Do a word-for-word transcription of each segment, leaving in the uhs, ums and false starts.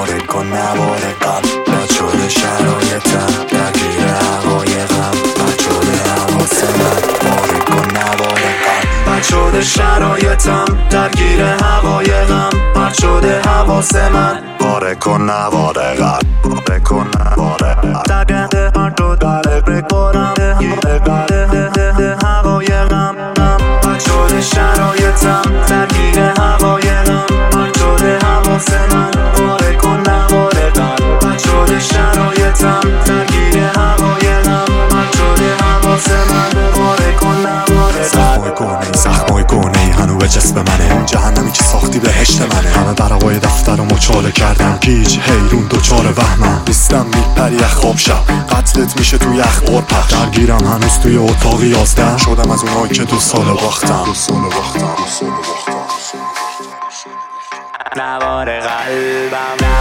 وارد کن نوار قلب. بد شده شرایطم درگیر حقایقم، بد شده حواس من وارد کن نوار قلب. بد شده شرایطم درگیر حقایقم، بد شده حواس من وارد کن نوار قلب. وارد کن نوار قلب. درگیر حقایقم، بد شده شرایطم درگیر حقایقم، بد شده حواس من وارد کن نوار قلب. بد شده شرایطم درگیر حقایقم، بد شده حواس من وارد کن نوار قلب. زخمای گونه زخمای گونه هنو به جسم منه، جهنمی که ساختی بهشت منه. همه برقای دفتر رو مچاله کردم، گیج حیرون دوچار وهمم. نیستم میپری یخ خواب شب، قتلت میشه توی یخ قرپخش. درگیرم هنوز توی اتاق یازده، شدم از اونایی که دو سال باختم. دو سال باختم دو سال باختم نوار قلبم.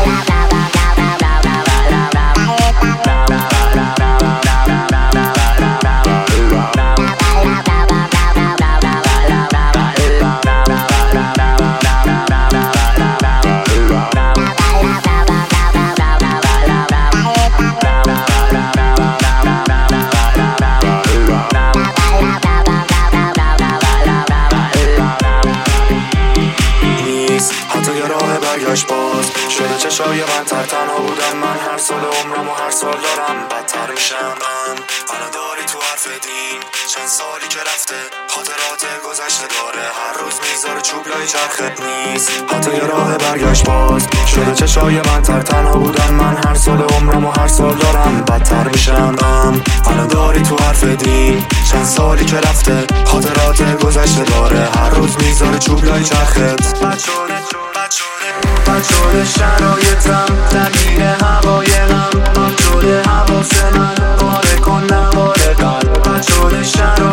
حتی یه راه برگشت باز شده چشای من تر. تنها بودم من هر سال عمرم و هر سال دارم بدتر میشم من. الان داری تو حرف دین چند سالی که رفته، خاطرات گذشته داره هر روز میذاره چوب لای چرخت نیست. حتی یه راه برگشت باز شده چشای من تر. تنها بودم من هر سال عمرم و هر سال دارم بدتر میشم من. الان داری تو حرف دین چند سالی که رفته، خاطرات گذشته داره هر روز میذاره چوب لای چرخت. بد شده بد شده شرایطم درگیر حقایقم، بد شده حواس من وارد کن نوار قلب. بد شده شرایطم